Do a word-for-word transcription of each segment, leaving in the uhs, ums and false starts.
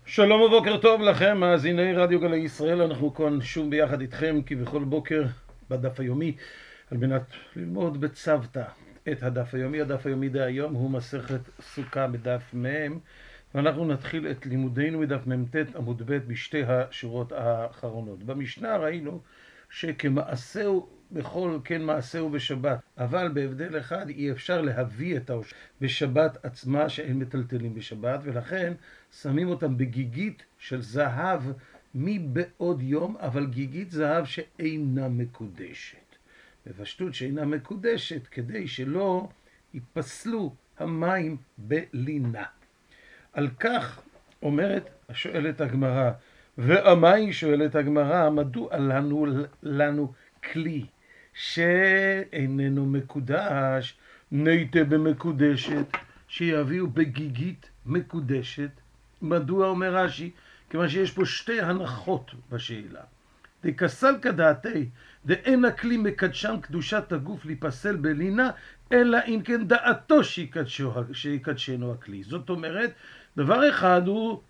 שלום ובוקר טוב לכם, מאזיני רדיו גלי ישראל. אנחנו כאן שוב ביחד איתכם כבכל בוקר בדף היומי על מנת ללמוד בצוותא את הדף היומי. הדף היומי דהיום הוא מסכת סוכה בדף מ', ואנחנו נתחיל את לימודינו מדף מ"ט עמוד ב' בשתי השורות האחרונות. במשנה ראינו שכמעשהו בכל כן מעשהו בשבת, אבל בהבדל אחד אי אפשר להביא את העושר בשבת עצמה שאין מטלטלים בשבת, ולכן שמים אותם בגיגית של זהב מבעוד יום, אבל גיגית זהב שאינה מקודשת. בפשטות שאינה מקודשת כדי שלא ייפסלו המים בלינה. על כך אומרת השואלת הגמרא, ואמי שואלת הגמרא, מדוע לנו, לנו כלי שאיננו מקודש ניתה במקודשת שיביאו בגיגית מקודשת? מדוע? אומר רש"י, כיוון שיש פה שתי הנחות בשאלה. דקסל כדעתי דאין הכלי מקדשן קדושת הגוף להיפסל בלינה, אלא אם כן דעתו שיקדשנו הכלי. זאת אומרת, דבר אחד הוא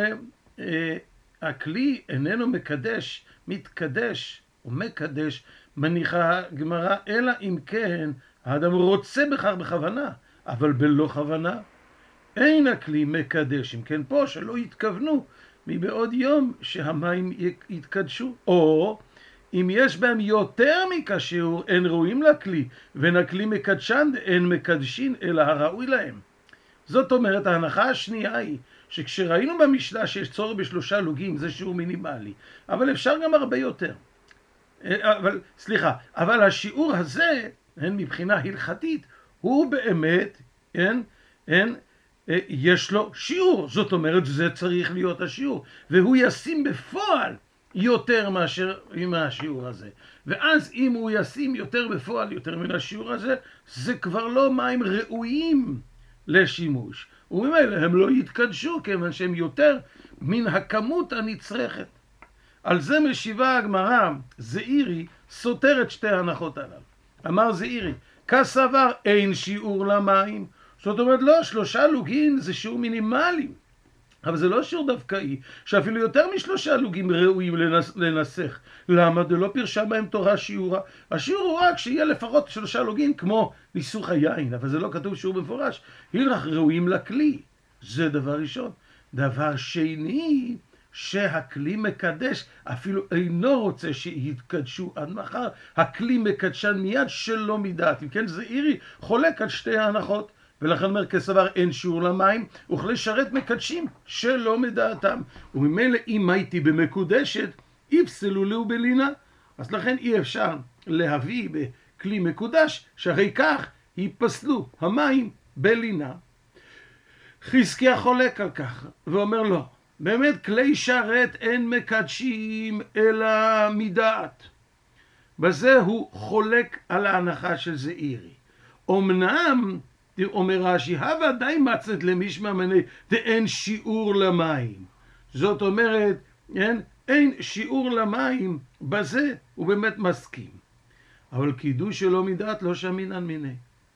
שהכלי איננו מקדש, מתקדש או מקדש, מניחה הגמרא, אלא אם כן האדם רוצה בכך בכוונה, אבל בלא כוונה אין הכלי מקדש. אם כן פה שלא יתכוונו מבעוד יום שהמים יתקדשו, או אם יש בהם יותר מכשיור אין ראויים לכלי, ואין הכלי מקדשן אין מקדשין אלא הראוי להם. זאת אומרת, ההנחה השנייה היא שכשראינו במשנה שיש צורך בשלושה לוגים, זה שיעור מינימלי, אבל אפשר גם הרבה יותר. אבל, סליחה, אבל השיעור הזה, אין, מבחינה הלכתית, הוא באמת, אין, אין, יש לו שיעור. זאת אומרת, זה צריך להיות השיעור, והוא ישים בפועל יותר מאשר עם השיעור הזה. ואז אם הוא ישים יותר בפועל, יותר מן השיעור הזה, זה כבר לא מים ראויים לשימוש. וממילא הם לא יתקדשו, כיוון שהם יותר מן הכמות הנצרכת. על זה משיבה הגמרא, זעירי סותר את שתי ההנחות הללו. אמר זעירי, כסבר אין שיעור למים. זאת אומרת, לא, שלושה לוגים זה שיעור מינימלי, אבל זה לא שיעור דווקאי, שאפילו יותר משלושה לוגים ראויים לנס, לנסח. למה? זה לא פירשה בהם תורה שיעורה. השיעור הוא רק שיהיה לפחות שלושה לוגים כמו ניסוך היין, אבל זה לא כתוב שיעור במפורש. הילך ראויים לכלי. זה דבר ראשון. דבר שני, שהכלי מקדש, אפילו אינו רוצה שיתקדשו עד מחר, הכלי מקדשן מיד שלא מדעת. אם כן, זעירי חולק על שתי ההנחות, ולכן אומר כסבר אין שיעור למים, וכלי שרת מקדשים שלא מדעתם. וממילא אם הייתי במקודשת, יפסלו לו בלינה. אז לכן אי אפשר להביא בכלי מקודש, שהרי כך ייפסלו המים בלינה. חזקיה חולק על כך, ואומר לו, באמת כלי שרת אין מקדשים אלא מדעת. בזה הוא חולק על ההנחה של זעירי. אמנם, אומר רש"י, הווה די מצאת למשמע מני דאין שיעור למים. זאת אומרת, אין, אין שיעור למים, בזה הוא באמת מסכים. אבל קידוש שלא מדעת לא שמינן מיני.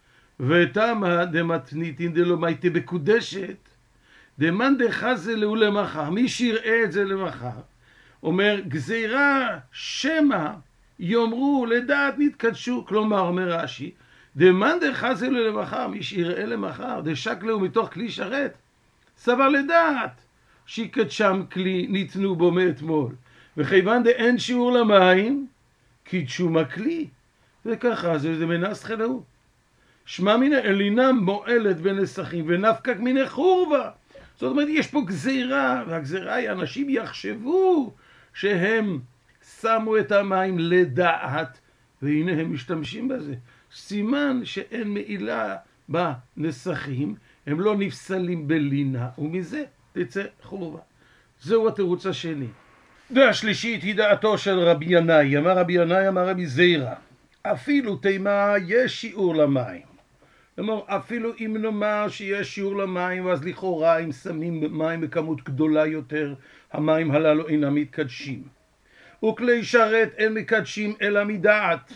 ותמה דמתניתין דלא מייתי בקודשת, דמן דחזה לו למחר. מי שיראה את זה למחר, אומר גזירה שמא יאמרו לדעת נתקדשו. כלומר, אומר רש"י, דמן דחזה לו למחר, מי שיראה למחר, דשק לו מתוך כלי שרת, סבר לדעת שיקדשם כלי ניתנו בו מאתמול, וכיוון דאין שיעור למים קידשו מכלי, וככה זה, זה מנסח אלוהו. שמע מן אלינה מועלת בנסחים ונפקק מן חורבה. זאת אומרת, יש פה גזירה, והגזירה היא אנשים יחשבו שהם שמו את המים לדעת, והנה הם משתמשים בזה. סימן שאין מעילה בנסחים, הם לא נפסלים בלינה, ומזה תצא חורבה. זהו התירוץ השני. והשלישית היא דעתו של רבי ינאי. אמר רבי ינאי, אמר רבי זירא, אפילו תימה יש שיעור למים. כלומר, אפילו אם נאמר שיש שיעור למים, אז לכאורה אם שמים מים בכמות גדולה יותר, המים הללו אינם מתקדשים. וכלי שרת אין מקדשים אלא מדעת.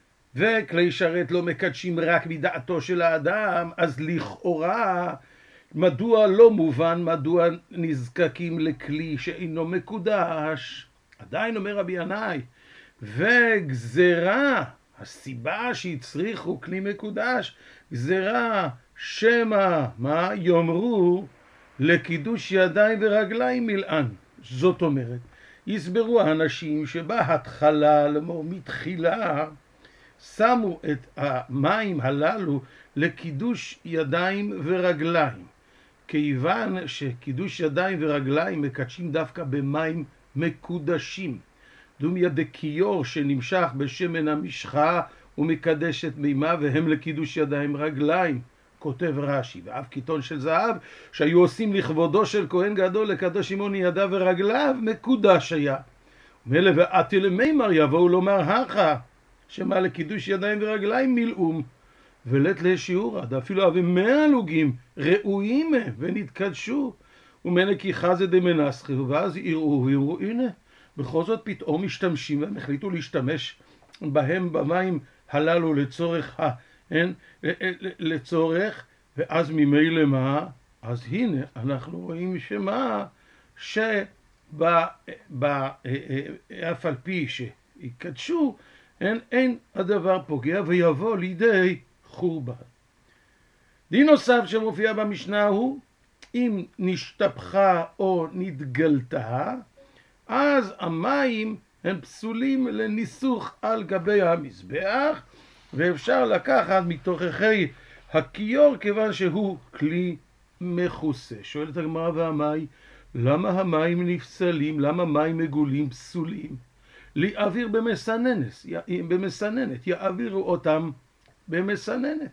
וכלי שרת לא מקדשים רק מדעתו של האדם, אז לכאורה מדוע לא מובן, מדוע נזקקים לכלי שאינו מקודש? עדיין אומר רבי ינאי, וגזרה, הסיבה שהצריכו כלי מקודש, גזרה שמה, מה? יאמרו לקידוש ידיים ורגליים מלאן. זאת אומרת, יסברו האנשים שבהתחלה, לאמור מתחילה, שמו את המים הללו לקידוש ידיים ורגליים. כיוון שקידוש ידיים ורגליים מקדשים דווקא במים מקודשים. דומיה דקיור שנמשך בשמן המשחה ומקדש את מימה, והם לקידוש ידיים רגליים. כותב רש"י, ואף קיתון של זהב שהיו עושים לכבודו של כהן גדול לקדוש עמו ידיו ורגליו מקודש היה. מילא ועתי למימר יבואו לומר הכה, שמה לקידוש ידיים ורגליים מילאום, ולת לשיעורא, דאפילו אבי מאה לוגים ראויים ונתקדשו, ומנה כי חזה דמנסחו, ואז יראו ויראו, הנה, בכל זאת פתאום משתמשים, והם החליטו להשתמש בהם במים הללו לצורך, אין, לצורך, ואז ממילא מה? אז הנה אנחנו רואים שמה, שאף על פי שיקדשו, אין, אין הדבר פוגע ויבוא לידי חורבן. דין נוסף שמופיע במשנה הוא, אם נשתפכה או נתגלתה, אז המים הם פסולים לניסוך על גבי המזבח, ואפשר לקחת מתוככי הכיור כיוון שהוא כלי מכוסה. שואלת הגמרא והמאי, למה המים נפסלים? למה מים מגולים פסולים? להעביר במסננת, במסננת, יעבירו אותם במסננת.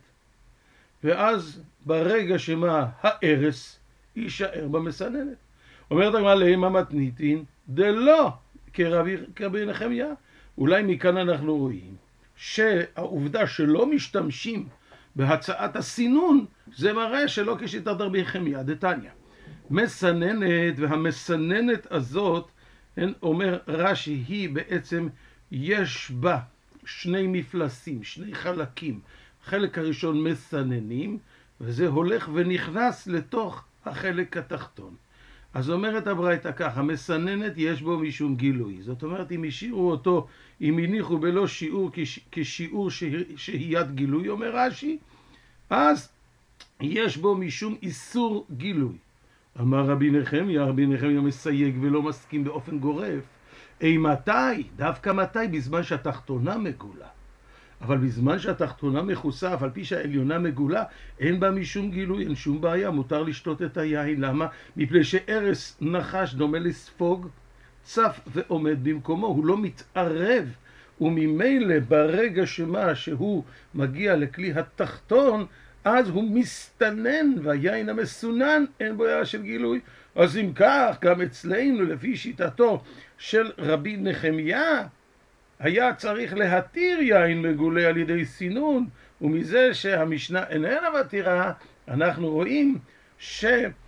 ואז ברגע שמה הארס יישאר במסננת. אומרת הגמרא להם המתניתין, דלא כרבי נחמיה. אולי מכאן אנחנו רואים שהעובדה שלא משתמשים בהצעת הסינון, זה מראה שלא כשיטת רבי נחמיה דתניא. מסננת, והמסננת הזאת, אומר רש"י, היא בעצם יש בה שני מפלסים, שני חלקים. החלק הראשון מסננים, וזה הולך ונכנס לתוך החלק התחתון. אז אומרת הברייתא ככה, מסננת יש בו משום גילוי. זאת אומרת, אם השאירו אותו, אם הניחו בלא שיעור כשיעור שהיית גילוי, אומר רש"י, אז יש בו משום איסור גילוי. אמר רבי נחמיה, רבי נחמיה מסייג ולא מסכים באופן גורף. אי מתי? דווקא מתי? בזמן שהתחתונה מגולה. אבל בזמן שהתחתונה מכוסה, אף על פי שהעליונה מגולה, אין בה משום גילוי, אין שום בעיה, מותר לשתות את היין. למה? מפני שערס נחש דומה לספוג, צף ועומד במקומו, הוא לא מתערב, וממילא ברגע שמה שהוא מגיע לכלי התחתון, אז הוא מסתנן, והיין המסונן אין בו יער של גילוי. אז אם כך, גם אצלנו, לפי שיטתו של רבי נחמיה, היה צריך להתיר יין מגולה על ידי סינון, ומזה שהמשנה איננה מתירה, אנחנו רואים ש...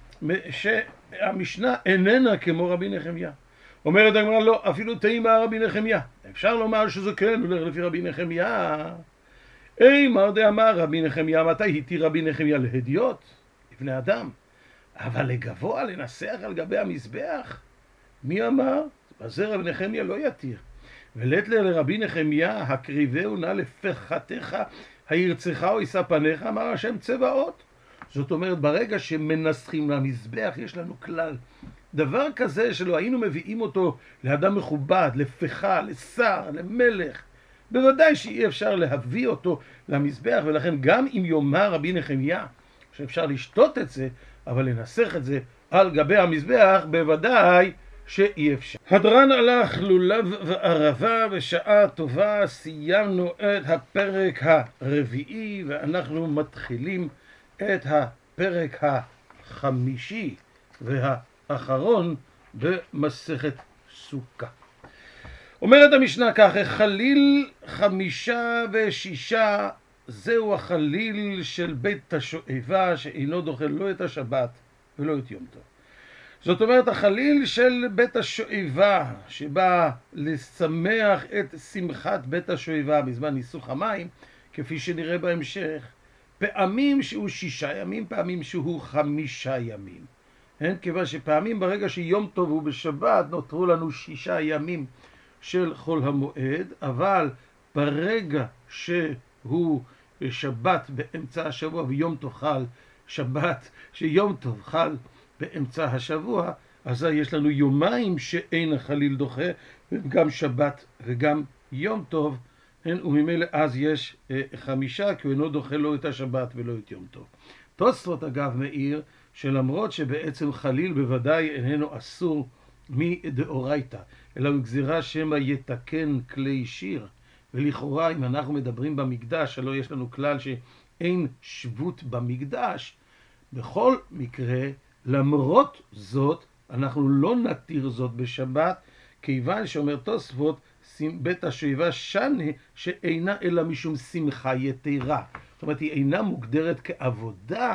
שהמשנה איננה כמו רבי נחמיה. אומרת הגמרא, לא, אפילו תימא רבי נחמיה. אפשר לומר שזה כן, הולך לפי רבי נחמיה. אי מר דאמר רבי נחמיה, מתי התיר רבי נחמיה להדיוט? לבני אדם. אבל לגבוה, לנסח על גבי המזבח? מי אמר? בזה רבי נחמיה לא יתיר. ולית לרבי נחמיה, הקריבהו נא לפחתך, הירצך או יישא פניך, אמר השם צבאות. זאת אומרת, ברגע שמנסחים למזבח, יש לנו כלל. דבר כזה שלא היינו מביאים אותו לאדם מכובד, לפחה, לשר, למלך, בוודאי שאי אפשר להביא אותו למזבח, ולכן גם אם יאמר רבי נחמיה שאפשר לשתות את זה, אבל לנסח את זה על גבי המזבח, בוודאי שאי אפשר. הדרן הלך לולב וערבה, בשעה טובה סיימנו את הפרק הרביעי, ואנחנו מתחילים את הפרק החמישי והאחרון במסכת סוכה. אומרת המשנה כך, חליל חמישה ושישה, זהו החליל של בית השואבה, שאינו דוחה לא את השבת ולא את יום טוב. זאת אומרת, החליל של בית השואבה, שבא לשמח את שמחת בית השואבה בזמן ניסוך המים, כפי שנראה בהמשך, פעמים שהוא שישה ימים, פעמים שהוא חמישה ימים. כן? כיוון שפעמים ברגע שיום טוב הוא בשבת, נותרו לנו שישה ימים של חול המועד, אבל ברגע שהוא שבת באמצע השבוע ויום טוב חל שבת, שיום טוב חל באמצע השבוע, אז יש לנו יומיים שאין החליל דוחה, גם שבת וגם יום טוב, וממילא אז יש חמישה, כי הוא אינו דוחה לא את השבת ולא את יום טוב. תוספות אגב מעיר שלמרות שבעצם חליל בוודאי איננו אסור מדאורייתא, אלא הוא גזירה שמא יתקן כלי שיר, ולכאורה אם אנחנו מדברים במקדש, הלא יש לנו כלל שאין שבות במקדש, בכל מקרה למרות זאת אנחנו לא נתיר זאת בשבת, כיוון שאומר תוספות בית השואבה שנה שאינה אלא משום שמחה יתרה, זאת אומרת היא אינה מוגדרת כעבודה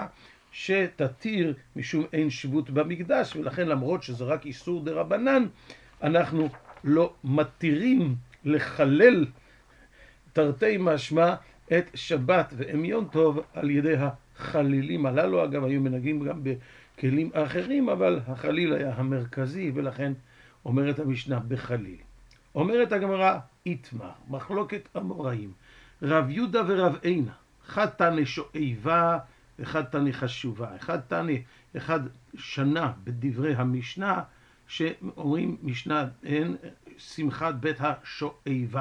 שתתיר משום אין שבות במקדש, ולכן למרות שזה רק איסור דרבנן, אנחנו לא מתירים לחלל תרתי משמע את שבת ואם יום טוב על ידי החלילים הללו. אגב היו מנהגים גם בכלים אחרים, אבל החליל היה המרכזי, ולכן אומרת המשנה בחליל. אומרת הגמרא איתמר, מחלוקת אמוראים, רב יהודה ורב עינה, אחד תנא שואבה ואחד תנא חשובה. אחד תנא, אחד שנה בדברי המשנה, שאומרים משנה אין שמחת בית השואבה,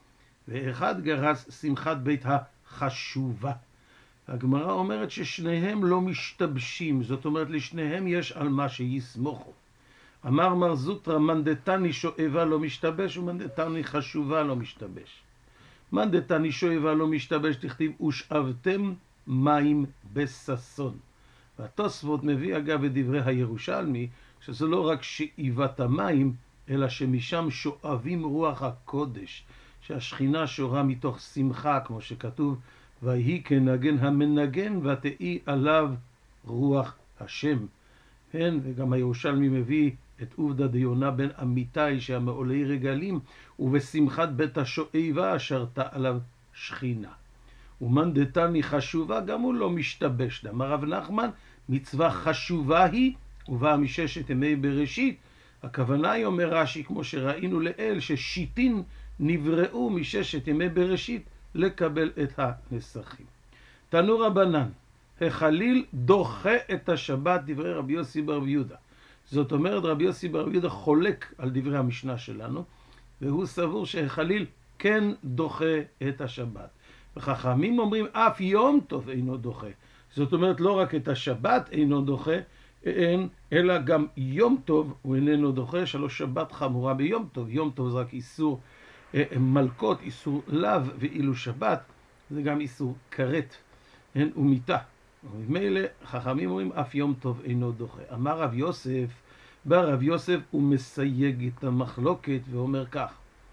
ואחד גרס שמחת בית החשובה. הגמרא אומרת ששניהם לא משתבשים, זאת אומרת לשניהם יש על מה שיסמוכו. אמר מר זוטרא, מאן דתני שואבה לא משתבש ומאן דתני חשובה לא משתבש. מאן דתני שואבה לא משתבש, תכתיב ושאבתם מים בששון. והתוספות מביא אגב בדברי הירושלמי שזה לא רק שאיבת המים, אלא שמשם שואבים רוח הקודש, שהשכינה שורה מתוך שמחה, כמו שכתוב, ויהי כנגן המנגן ותהי עליו רוח השם. כן, וגם הירושלמי מביא את עובדא דיונה בן אמיתי שהמעולי רגלים, ובשמחת בית השואבה שרתה עליו שכינה. ומאן דתני חשובה, גם הוא לא משתבש. אמר רב נחמן, מצווה חשובה היא, ובאה מששת ימי בראשית. הכוונה היא, אומר רש"י, כמו שראינו לאל, ששיטין נבראו מששת ימי בראשית לקבל את הנסכים. תנו רבנן, החליל דוחה את השבת, דברי רבי יוסי בר יהודה. זאת אומרת, רבי יוסי בר יהודה חולק על דברי המשנה שלנו, והוא סבור שהחליל כן דוחה את השבת. וחכמים אומרים אף יום טוב אינו דוחה. זאת אומרת לא רק את השבת אינו דוחה, אין, אלא גם יום טוב הוא איננו דוחה, שלא שבת חמורה ביום טוב. יום טוב זה רק איסור אה, מלכות, איסור לאו, ואילו שבת זה גם איסור כרת אין, ומיטה. וממילא חכמים אומרים אף יום טוב אינו דוחה. אמר רב יוסף, בא רב יוסף הוא מסייג את המחלוקת ואומר כך,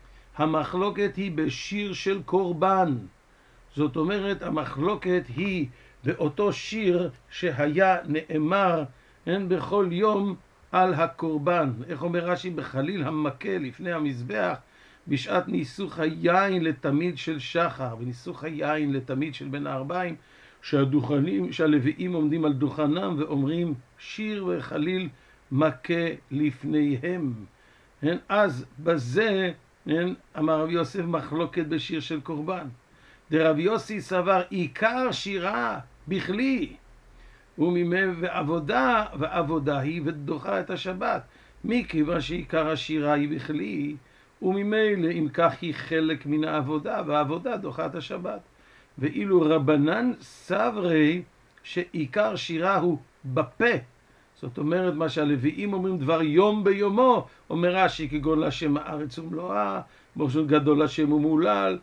המחלוקת היא בשיר של קורבן. זאת אומרת, המחלוקת היא באותו שיר שהיה נאמר אין בכל יום על הקורבן. איך אומר רש"י? בחליל המכה לפני המזבח בשעת ניסוך היין לתמיד של שחר וניסוך היין לתמיד של בין הארבעים, שהדוכנים, שהלוויים עומדים על דוכנם ואומרים שיר וחליל מכה לפניהם. אין, אז בזה אין, אמר רב יוסף מחלוקת בשיר של קורבן. דרב יוסי סבר עיקר שירה בכלי וממילא ועבודה ועבודה היא ודוחה את השבת, מכיוון שעיקר השירה היא בכלי וממילא אם כך היא חלק מן העבודה, והעבודה דוחה את השבת. ואילו רבנן סברי שעיקר שירה הוא בפה, זאת אומרת מה שהלוויים אומרים דבר יום ביומו, אומר רש"י כגון להשם הארץ ומלואה, ברשות גדול השם ומולל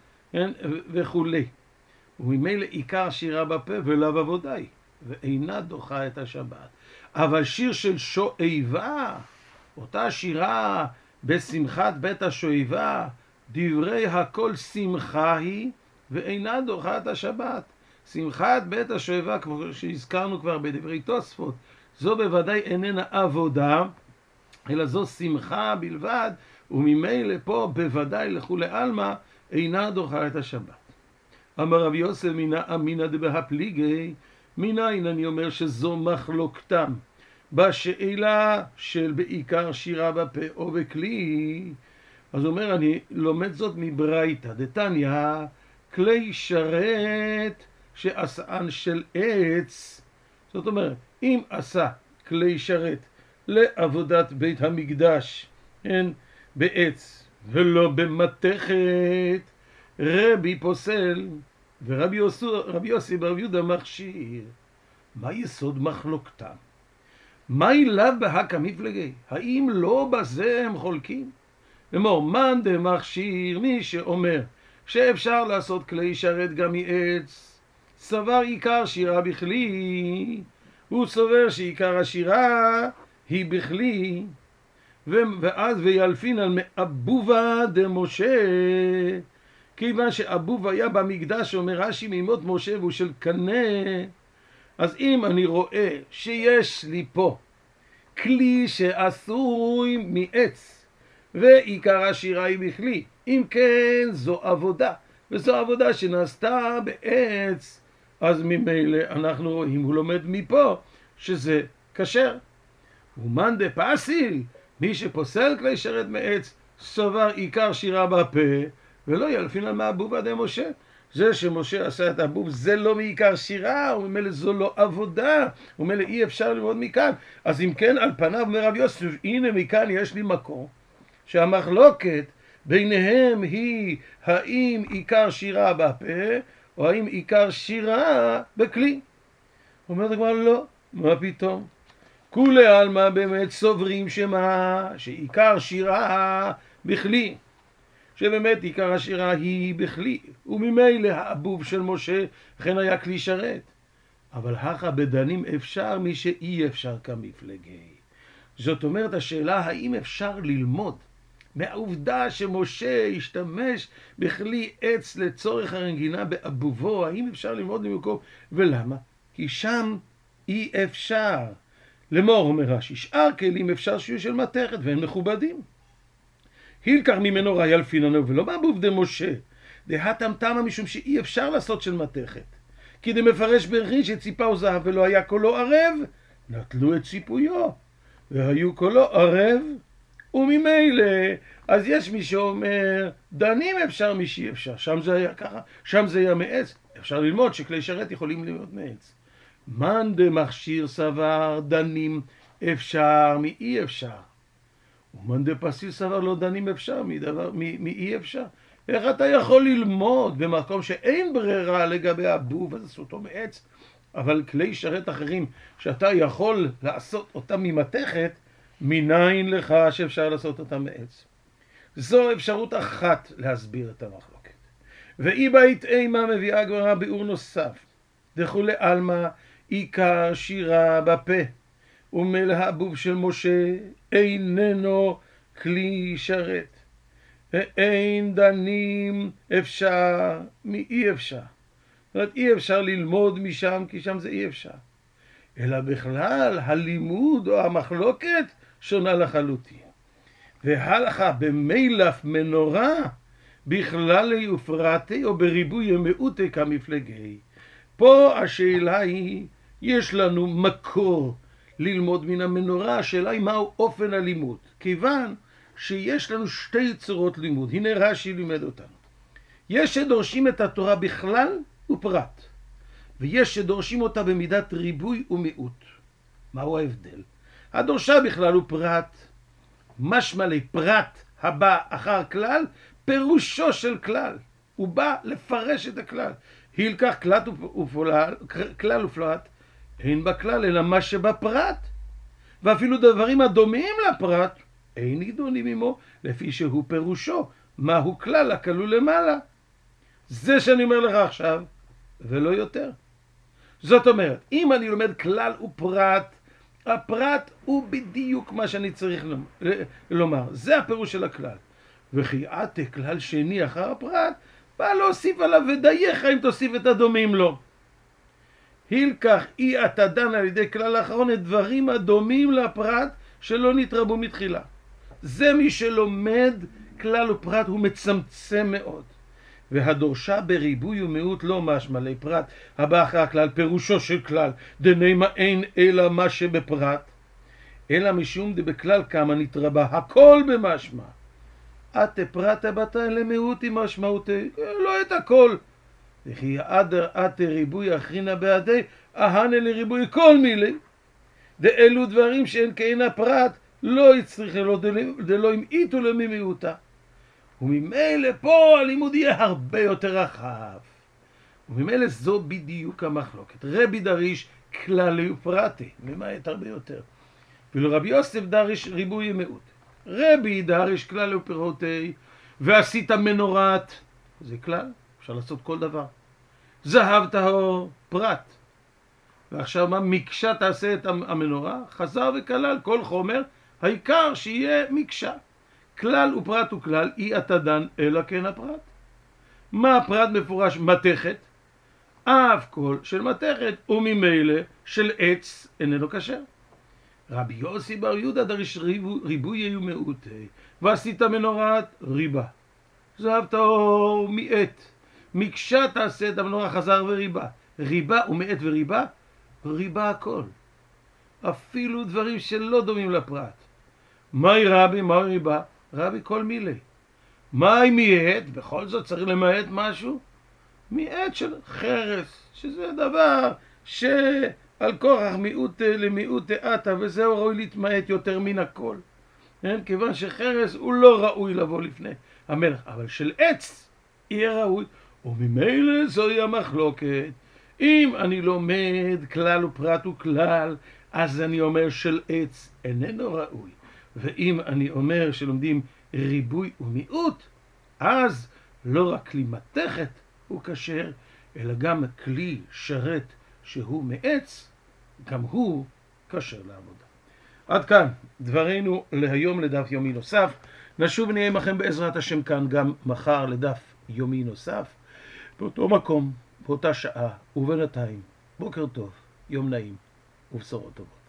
וכולי. וממילא עיקר שירה בפה ולאו עבודה היא, ואינה דוחה את השבת. אבל שיר של שואבה, אותה שירה בשמחת בית השואבה, דברי הכל שמחה היא ואינה דוחה את השבת. שמחת בית השואבה, כמו שהזכרנו כבר בדברי תוספות, זו בוודאי איננה עבודה, אלא זו שמחה בלבד, וממילא פה בוודאי לכולי עלמא אינה דוחה את השבת. אמר רב יוסף מינה אמינא דבהפליגי, מניין אני אומר שזו מחלוקתם בשאלה של בעיקר שירה בפה או בכלי. אז הוא אומר, אני לומד זאת מברייתא דתניא, כלי שרת שעשאן של עץ. זאת אומרת, אם עשה כלי שרת לעבודת בית המקדש, כן, בעץ ולא במתכת, רבי פוסל ורבי יוסי, רבי יוסי ברבי יהודה מכשיר. מה יסוד מחלוקתם? מהי לאו בהקא מפלגי? האם לא בזה הם חולקים? לאמור, מאן דמכשיר, מי שאומר שאפשר לעשות כלי שרת גם מעץ, סבר עיקר שירה בכלי, הוא סובר שעיקר השירה היא בכלי, ואז וילפין על מאבובה דמשה, כיוון שאבוב היה במקדש, אומר רש"י, מימות משה והוא של קנה. אז אם אני רואה שיש לי פה כלי שעשוי מעץ ועיקר השירה היא בכלי, אם כן זו עבודה, וזו עבודה שנעשתה בעץ, אז ממילא אנחנו רואים, הוא לומד מפה שזה כשר. ומאן דפסיל, מי שפוסל כלי שרת מעץ, סבר עיקר שירה בפה ולא ילפין על מאבובה דמשה. זה שמשה עשה את הבוב זה לא מעיקר שירה, וממילא זו לא עבודה, וממילא אי אפשר ללמוד מכאן. אז אם כן, על פניו אומר רב יוסף, הנה מכאן יש לי מקור שהמחלוקת ביניהם היא האם עיקר שירה בפה או האם עיקר שירה בכלי. אומרת כבר לא, מה פתאום? כולי עלמא באמת סוברים שמה שעיקר שירה בכלי, שבאמת עיקר השירה היא בכלי, וממילא האבוב של משה לכן היה כלי שרת. אבל הכא בדנים אפשר מי שאי אפשר כמפלגי. זאת אומרת, השאלה האם אפשר ללמוד מהעובדה שמשה השתמש בכלי עץ לצורך הרנגינה באבובו, האם אפשר ללמוד ממקום? ולמה? כי שם אי אפשר. לאמור, אומר רש"י, שאר כלים אפשר שיהיו של מתכת והם מכובדים. הילקח ממנו ראיה לפיננו ולא באבוב דמשה, דהתם תמה משום שאי אפשר לעשות של מתכת. כי דמפרש ברכי שציפהו זהב ולא היה קולו ערב, נטלו את ציפויו והיו קולו ערב, וממילא אז יש מי שאומר דנים אפשר מי שאי אפשר, שם זה היה ככה, שם זה היה מעץ. אפשר ללמוד שכלי שרת יכולים ללמוד מעץ. מאן דמכשיר סבר דנים אפשר מאי אפשר, ומאן דפסיל סבר לא דנים אפשר מדבר מאי אפשר. איך אתה יכול ללמוד במקום שאין ברירה לגבי הבוב, אז עשו אותו מעץ, אבל כלי שרת אחרים שאתה יכול לעשות אותם ממתכת, מניין לך שאפשר לעשות אותם מעץ? זו אפשרות אחת להסביר את המחלוקת. ואי בית אימה מביאה גמרא ביאור נוסף, דכולי עלמא עיקר שירה בפה ומילא הבוב של משה איננו כלי שרת, ואין דנים אפשר מאי אפשר. זאת אומרת, אי אפשר ללמוד משם כי שם זה אי אפשר, אלא בכלל הלימוד או המחלוקת שונה לחלוטין. והלכה במילף מנורה בכלל ופרטי או בריבוי מעוטי כמפלגי. פה השאלה היא, יש לנו מקור ללמוד מן המנורה, השאלה היא מהו אופן הלימוד, כיוון שיש לנו שתי צורות לימוד. הנה רש"י לימד אותנו. יש שדורשים את התורה בכלל ופרט, ויש שדורשים אותה במידת ריבוי ומיעוט. מהו ההבדל? הדורשה בכלל ופרט, משמע לפרט הבא אחר כלל, פירושו של כלל, הוא בא לפרש את הכלל. הילקח כלל ופרט, אין בכלל אלא מה שבפרט, ואפילו דברים הדומים לפרט אין נידונים עמו, לפי שהוא פירושו מהו כלל הכלול למעלה. זה שאני אומר לך עכשיו ולא יותר. זאת אומרת, אם אני לומד כלל ופרט, הפרט הוא בדיוק מה שאני צריך לומר, זה הפירוש של הכלל. וכי עתה כלל שני אחר הפרט, בא להוסיף עליו ודייך אם תוסיף את הדומים לו. הילקח אי אתה דן על ידי כלל האחרון את דברים הדומים לפרט שלא נתרבו מתחילה. זה מי שלומד כלל ופרט הוא מצמצם מאוד. והדורשה בריבוי ומיעוט לא משמע לפרט הבא אחרי הכלל, פירושו של כלל דנימה אין אלא מה שבפרט, אלא משום דבכלל כמה נתרבה הכל במשמע. את פרט הבתה למיעוט עם משמעותי, לא את הכל. וכי עדר את ריבוי אחרינה בעדי, אהנה לריבוי כל מילי. דאלו דברים שאין כאין הפרט, לא יצריך לו דלא המעיטו למי מיעוטה. וממילא פה הלימוד יהיה הרבה יותר רחב. וממילא זו בדיוק המחלוקת. רבי דריש כללי ופרטי, ממעט הרבה יותר. ולרבי יוסף דריש ריבוי מיעוט. רבי דריש כלל ופרוטי, ועשית מנורת, זה כלל, אפשר לעשות כל דבר. זהב טהור, פרט. ועכשיו מה? מקשה תעשה את המנורה, חזר וכלל כל חומר, העיקר שיהיה מקשה. כלל ופרט וכלל, אי עתדן אלא כן הפרט. מה הפרט מפורש? מתכת. אף כל של מתכת, וממילא של עץ איננו כשר. רבי יוסי בר יהודה דריש ריבוי ומיעוטי, ועשית מנורת ריבה. זהב טהור מעט. מקשה תעשה את המנורה, חזר וריבה. ריבה ומעט וריבה, ריבה הכל. אפילו דברים שלא דומים לפרט. מהי רבי, מהי ריבה? רבי כל מילי. מהי מעט? בכל זאת צריך למעט משהו? מעט של חרס, שזה דבר שעל כורח מיעוט למיעוט עתה, וזהו ראוי להתמעט יותר מן הכל. כן? כיוון שחרס הוא לא ראוי לבוא לפני המלך, אבל של עץ יהיה ראוי, וממילא זוהי המחלוקת. אם אני לומד כלל ופרט וכלל, אז אני אומר של עץ איננו ראוי. ואם אני אומר שלומדים ריבוי ומיעוט, אז לא רק כלי מתכת הוא כשר, אלא גם כלי שרת שהוא מעץ, גם הוא כשר לעבודה. עד כאן דברינו להיום לדף יומי נוסף. נשוב ונהיה עמכם בעזרת השם כאן גם מחר לדף יומי נוסף, באותו מקום, באותה שעה, ובינתיים, בוקר טוב, יום נעים ובשורות טובות.